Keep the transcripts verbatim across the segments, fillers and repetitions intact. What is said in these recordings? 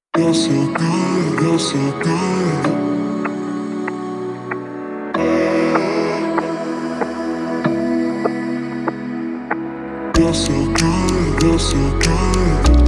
You're so good, you're so good. You're so good, you're so good.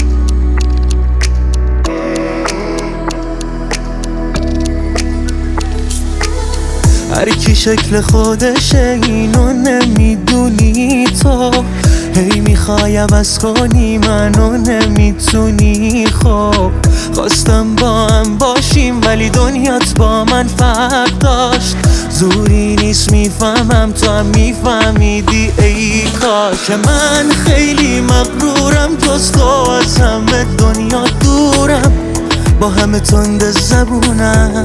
هر کی شکل خودشه اینو نمیدونی تو، هی میخوای عوض کنی منو نمیتونی. خب خواستم با هم باشیم ولی دنیات با من فرق داشت. زوری نیست میفهمم تو هم میفهمیدی ای کاش. که من خیلی مغرورم جز تو از همه دنیا دورم، با همه تند زبونم،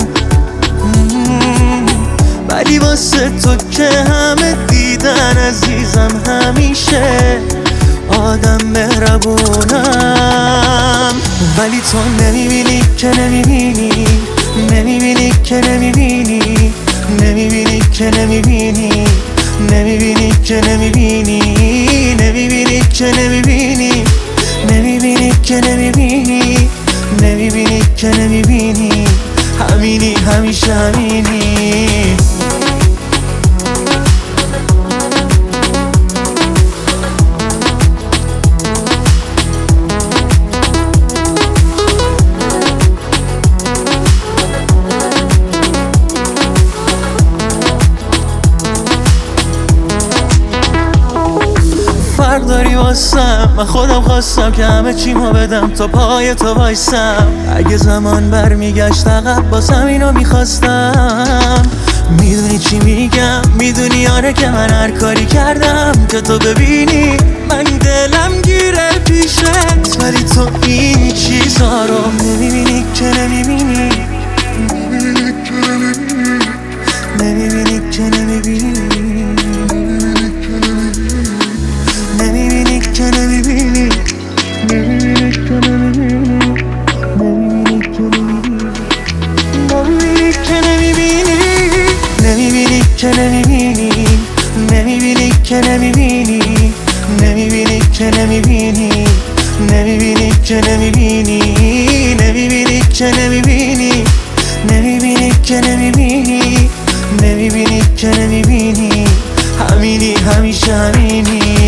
ولی واسه تو که همه دیدن عزیزم همیشه آدم مهربونم. ولی تو نمیبینی که نمیبینی، نمیبینی که نمیبینی، نمیبینی که نمیبینی، نمیبینی که نمیبینی، نمیبینی که نمیبینی، نمیبینی که نمیبینی، نمیبینی که نمیبینی. همینی همیشه همینی. فرق داری واسم، من خودم خواستم که همه چیمو بدم تا پای تو وایسم. اگه زمان برمیگشت عقب بازم اینو میخواستم. میدونی چی میگم، میدونی آره که من هر کاری کردم که تو ببینی من دلم گیره پیشت، ولی تو این چیزا رو نمیبینی که نمیبینی، نمیبینی که نمیبینی، نمیبینی که نمیبینی، نمیبینی که نمیبینی، نمیبینی که نمیبینی، نمیبینی که نمیبینی، نمیبینی که نمیبینی، نمیبینی که نمیبینی، نمیبینی که نمیبینی، نمیبینی که نمیبینی، نمیبینی که نمیبینی، نمیبینی که نمیبینی. همینی همیشه همینی.